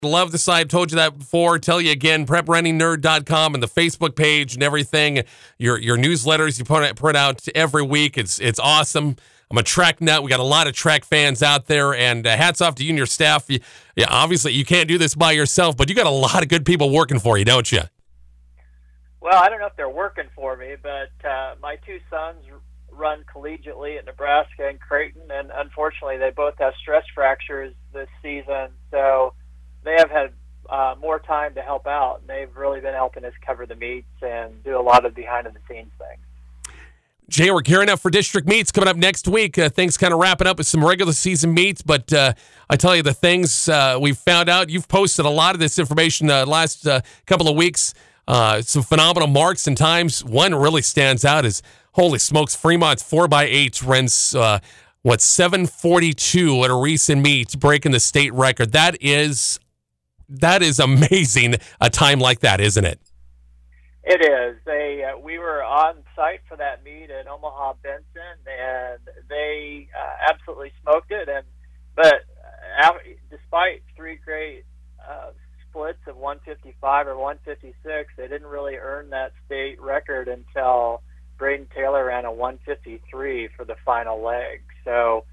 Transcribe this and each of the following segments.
Love the site. Told you that before. Tell you again, preprunningNerd.com and the Facebook page and everything. Your newsletters you print out every week. It's awesome. I'm a track nut. We got a lot of track fans out there, and hats off to you and your staff. Yeah, obviously you can't do this by yourself, but you got a lot of good people working for you, don't you? Well, I don't know if they're working for me, but my two sons run collegiately at Nebraska and Creighton, and unfortunately they both have stress fractures this season, so they have had more time to help out, and they've really been helping us cover the meets and do a lot of behind-the-scenes things. Jay, we're gearing up for district meets coming up next week. Things kind of wrapping up with some regular season meets, but I tell you the things we've found out. You've posted a lot of this information last couple of weeks. Some phenomenal marks and times. One really stands out is, holy smokes, Fremont's 4x8 runs, 7:42 at a recent meet, breaking the state record. That is amazing, a time like that, isn't it? It is. We were on site for that meet at Omaha Benson, and they absolutely smoked it. But despite three great splits of 155 or 156, they didn't really earn that state record until Braden Taylor ran a 153 for the final leg. So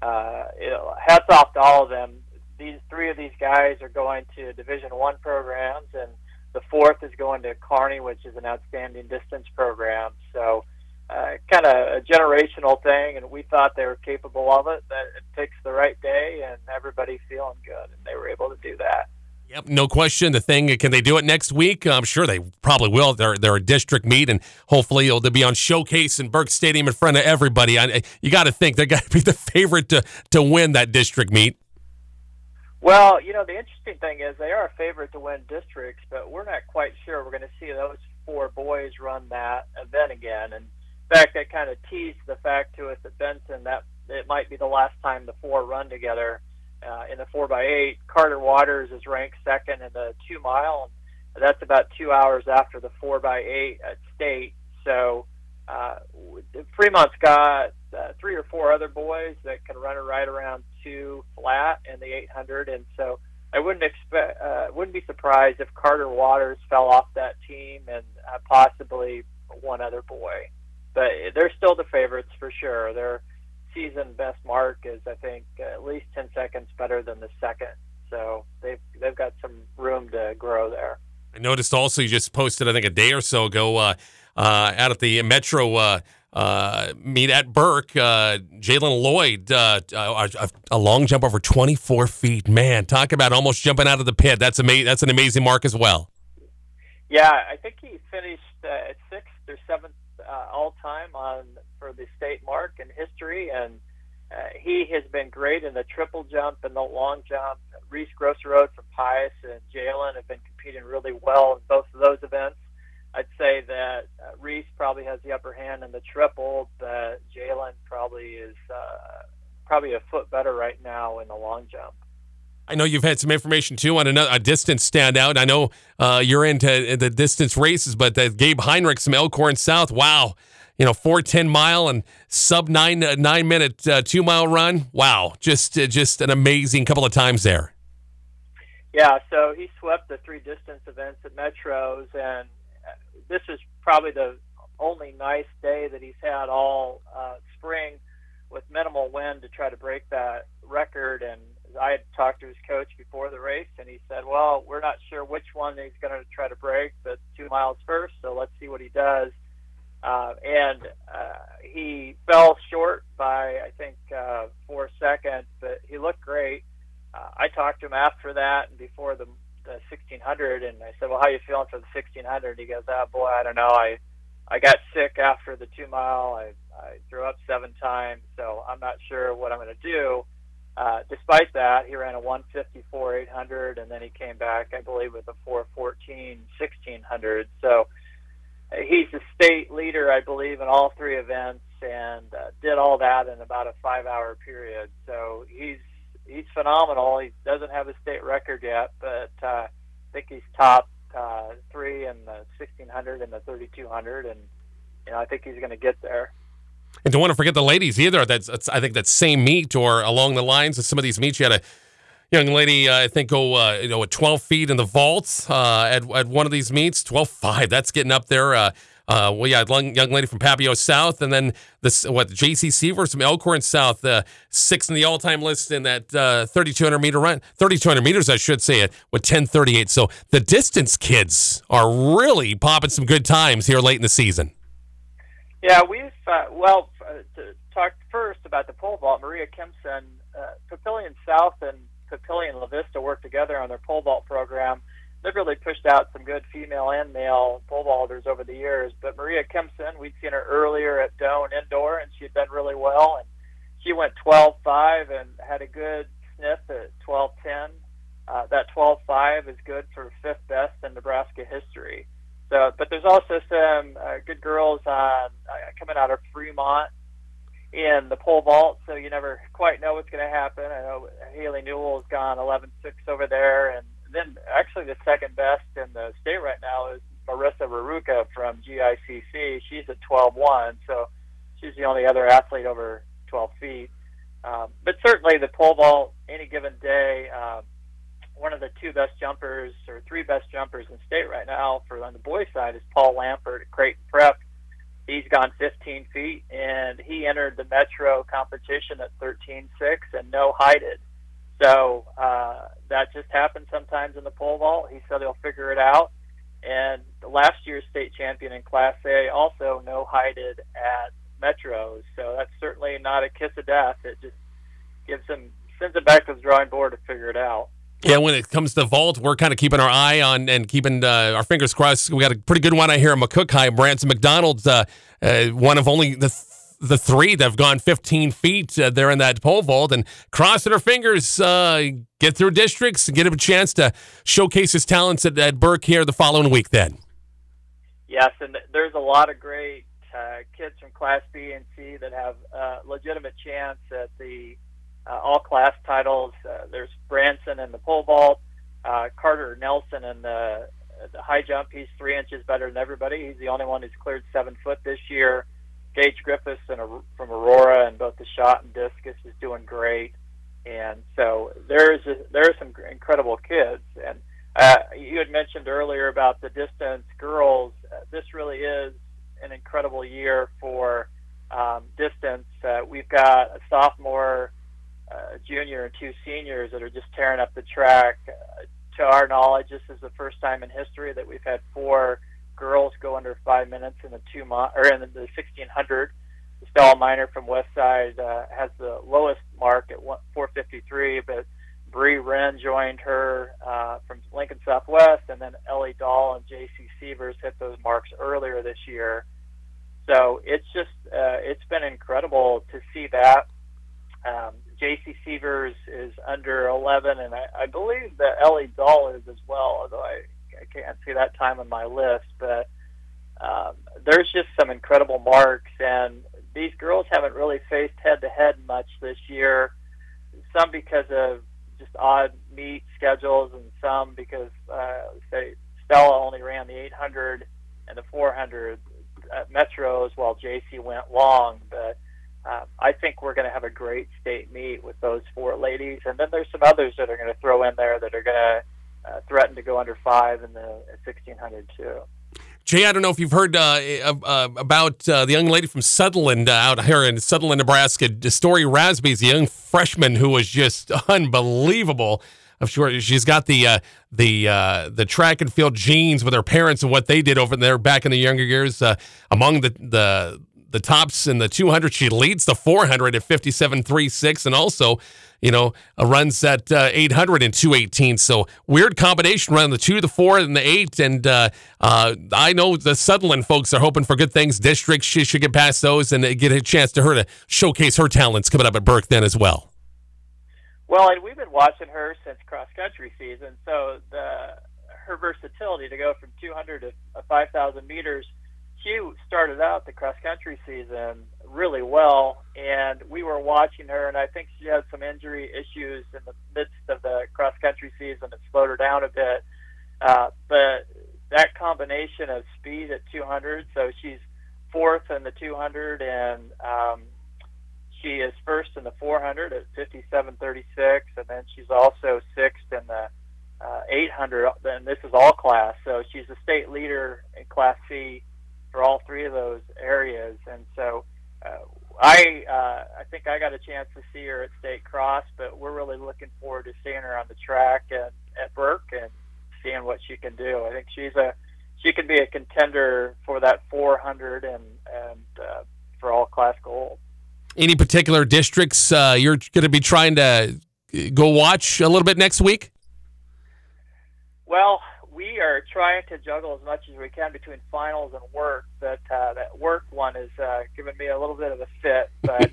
hats off to all of them. Three of these guys are going to Division I programs, and the fourth is going to Kearney, which is an outstanding distance program. So kind of a generational thing, and we thought they were capable of it. That it takes the right day and everybody feeling good, and they were able to do that. Yep, no question. The thing, can they do it next week? I'm sure they probably will. They're a district meet, and hopefully they'll be on showcase in Burke Stadium in front of everybody. You got to think they're going to be the favorite to win that district meet. Well, the interesting thing is they are a favorite to win districts, but we're not quite sure we're going to see those four boys run that event again. And in fact, I kind of teased the fact to us at Benson that it might be the last time the four run together in the 4x8. Carter Waters is ranked second in the 2 mile, and that's about 2 hours after the 4x8 at state. So Fremont's got 3 or 4 other boys that can run it right around 2 flat in the 800, and so I wouldn't be surprised if Carter Waters fell off that team and possibly one other boy. But they're still the favorites for sure. Their season best mark is, I think, at least 10 seconds better than the second. So they've got some room to grow there. I noticed also you just posted, I think, a day or so ago out at the Metro meet at Burke, Jalen Lloyd, a long jump over 24 feet. Man, talk about almost jumping out of the pit. That's amazing. That's an amazing mark as well. Yeah, I think he finished at 6th or 7th all-time for the state mark in history, and he has been great in the triple jump and the long jump. Reese Grosserode from Pius and Jalen have been competing really well in both of those events. I'd say that Reese probably has the upper hand in the triple, but Jalen probably is probably a foot better right now in the long jump. I know you've had some information, too, on a distance standout. I know you're into the distance races, but Gabe Heinrich from Elkhorn South, wow. 4:10 mile and sub 9 minute 2 mile run. Wow, just an amazing couple of times there. Yeah, so he swept the 3 distance events at Metros, and this is probably the only nice day that he's had all spring with minimal wind to try to break that record. And I had talked to his coach before the race, and he said, well, we're not sure which one he's going to try to break, but 2 miles first, so let's see what he does. And he fell short by, I think, 4 seconds, but he looked great. I talked to him after that and before the 1600, and I said, well, how are you feeling for the 1600? He goes, oh, boy, I don't know. I got sick after the 2 mile. I threw up 7 times, so I'm not sure what I'm going to do. Despite that, he ran a 154 800, and then he came back, I believe, with a 414 1600. So he's the state leader, I believe, in all 3 events, and did all that in about a 5-hour period. So he's phenomenal. He doesn't have a state record yet, but I think he's top 3 in the 1600 and the 3200, and I think he's going to get there. And don't want to forget the ladies either. I think that same meet or along the lines of some of these meets, you had Young lady, I think, at 12 feet in the vault at one of these meets. 12.5. That's getting up there. Young lady from Papio South, and then JC Seavers from Elkhorn South, sixth in the all-time list in that 3,200 meter run, 3,200 meters, I should say it, with 10:38. So the distance kids are really popping some good times here late in the season. Yeah, we've to talk first about the pole vault. Maria Kimson, Papillion South and Papillion La Vista work together on their pole vault program. They've really pushed out some good female and male pole vaulters over the years. But Maria Kimson, we'd seen her earlier at Doane Indoor, and she had done really well. And she went 12.5 and had a good sniff at 12.10. That 12.5 is good for fifth best in Nebraska history. So, but there's also some good girls coming out of Fremont in the pole vault, so you never quite know what's going to happen. I know Haley Newell's gone 11.6 over there, and then actually the second best in the state right now is Marissa Raruka from GICC. She's at 12.1, so she's the only other athlete over 12 feet. But certainly the pole vault, any given day, one of the two best jumpers or three best jumpers in state right now on the boys' side is Paul Lampert at Creighton Prep. He's gone 15 feet, and he entered the Metro competition at 13.6 and no-heighted. So that just happens sometimes in the pole vault. He said he'll figure it out. And the last year's state champion in Class A also no-heighted at Metros. So that's certainly not a kiss of death. It just sends it back to the drawing board to figure it out. Yeah, when it comes to vault, we're kind of keeping our eye on and keeping our fingers crossed. We got a pretty good one out here in McCook High. Branson McDonald's one of only the three that have gone 15 feet there in that pole vault, and crossing our fingers, get through districts and get him a chance to showcase his talents at Burke here the following week then. Yes, and there's a lot of great kids from Class B and C that have legitimate chance at the all-class titles. There's Branson in the pole vault, Carter Nelson in the high jump. He's 3 inches better than everybody. He's the only one who's cleared 7 foot this year. Gage Griffiths from Aurora and both the shot and discus is doing great. And so there are some incredible kids. And you had mentioned earlier about the distance girls. This really is an incredible year for distance. We've got a sophomore, junior, and 2 seniors that are just tearing up the track. To our knowledge, this is the first time in history that we've had 4 girls go under 5 minutes in the 1600. Stella Miner from Westside has the lowest mark at 4:53, but Bree Wren joined her from Lincoln Southwest, and then Ellie Dahl and J.C. Seavers hit those marks earlier this year. So it's just it's been incredible to see that. J.C. Seavers is under 11, and I believe that Ellie Dahl is as well, although I can't see that time on my list. But there's just some incredible marks, and these girls haven't really faced head-to-head much this year, some because of just odd meet schedules, and some because, Stella only ran the 800 and the 400 at Metros while JC went long. But I think we're going to have a great state meet with those 4 ladies. And then there's some others that are going to throw in there that are going to threaten to go under 5 in the 1600 too. Jay, I don't know if you've heard about the young lady from Sutherland out here in Sutherland, Nebraska. Story Rasby is a young freshman who was just unbelievable. I'm sure she's got the track and field genes with her parents and what they did over there back in the younger years. Among the tops in the 200, she leads the 400 at 57.36, and also, runs at 800 in 2:18. So weird combination running the 2, the 4, and the 8. And I know the Sutherland folks are hoping for good things. Districts, she should get past those and get a chance to showcase her talents coming up at Burke then as well. Well, and we've been watching her since cross-country season, so her versatility to go from 200 to 5,000 meters, she started out the cross-country season really well, and we were watching her, and I think she had some injury issues in the midst of the cross-country season that slowed her down a bit. But that combination of speed at 200, so she's 4th in the 200, and She is first in the 400 at 57.36, and then she's also sixth in the 800. And this is all class, so she's a state leader in Class C for all three of those areas. And so I think I got a chance to see her at State Cross, but we're really looking forward to seeing her on the track and at Burke and seeing what she can do. I think she can be a contender for that 400 and for all class gold. Any particular districts you're going to be trying to go watch a little bit next week? Well, we are trying to juggle as much as we can between finals and work. But that work one is giving me a little bit of a fit. But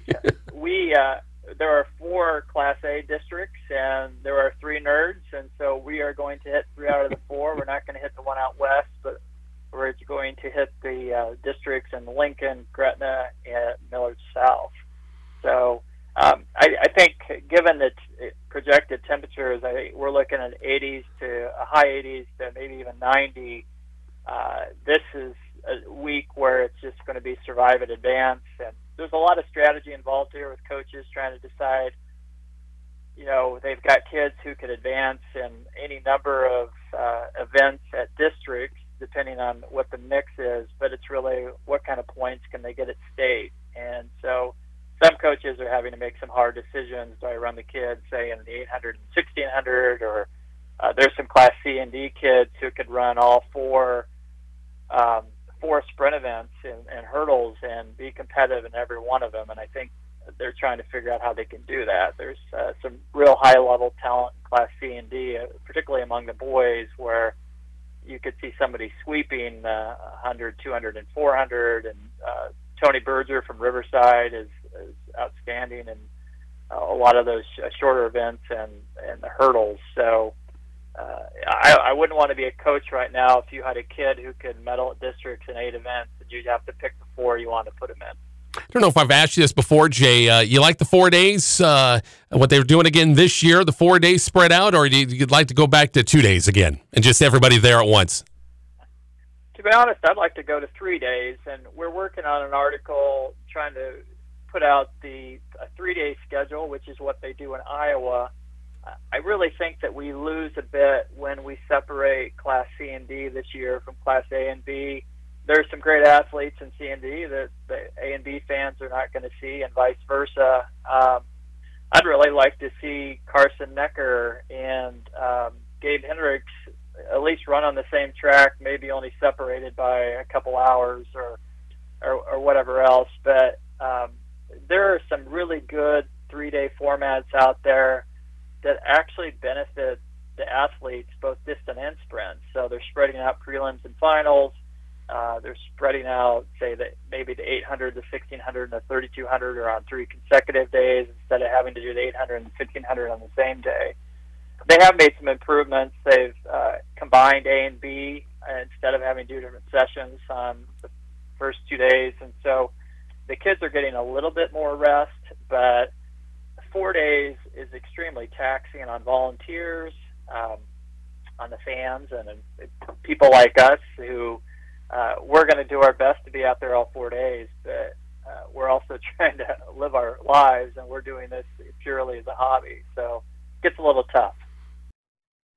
there are 4 Class A districts, and there are 3 nerds, and so we are going to hit 3 out of the 4. We're not going to hit the one out west, but we're going to hit the districts in Lincoln, Gretna, and Millard South. So I think, given the projected temperatures, I think we're looking at 80s to high 80s to maybe even 90. This is a week where it's just going to be survive and advance, and there's a lot of strategy involved here with coaches trying to decide. They've got kids who could advance in any number of events at districts, depending on what the mix is, but it's really what kind of points can they get at state. And so some coaches are having to make some hard decisions. Do I run the kids, say, in the 800 and 1600, or there's some Class C and D kids who could run all 4 sprint events and hurdles and be competitive in every one of them. And I think they're trying to figure out how they can do that. There's some real high-level talent in Class C and D, particularly among the boys, where you could see somebody sweeping 100, 200, and 400. And Tony Berger from Riverside is outstanding in a lot of those shorter events and the hurdles. So I wouldn't want to be a coach right now if you had a kid who could medal at districts in 8 events and you'd have to pick the 4 you want to put him in. I don't know if I've asked you this before, Jay. You like the 4 days, what they're doing again this year, the 4 days spread out, or you'd like to go back to 2 days again and just everybody there at once? To be honest, I'd like to go to 3 days, and we're working on an article trying to put out a 3-day schedule, which is what they do in Iowa. I really think that we lose a bit when we separate Class C and D this year from Class A and B. There's some great athletes in C and D that the A and B fans are not going to see, and vice versa. I'd really like to see Carson Necker and Gabe Hendricks at least run on the same track, maybe only separated by a couple hours or whatever else. But there are some really good 3-day formats out there that actually benefit the athletes, both distant and sprint. So they're spreading out prelims and finals. They're spreading out, say, that maybe the 800, the 1600, and the 3200 are on 3 consecutive days instead of having to do the 800 and 1500 on the same day. They have made some improvements. They've combined A and B instead of having to do different sessions on the first 2 days. And so the kids are getting a little bit more rest, but 4 days is extremely taxing on volunteers, on the fans, and people like us who we're going to do our best to be out there all 4 days, but we're also trying to live our lives, and we're doing this purely as a hobby. So it gets a little tough.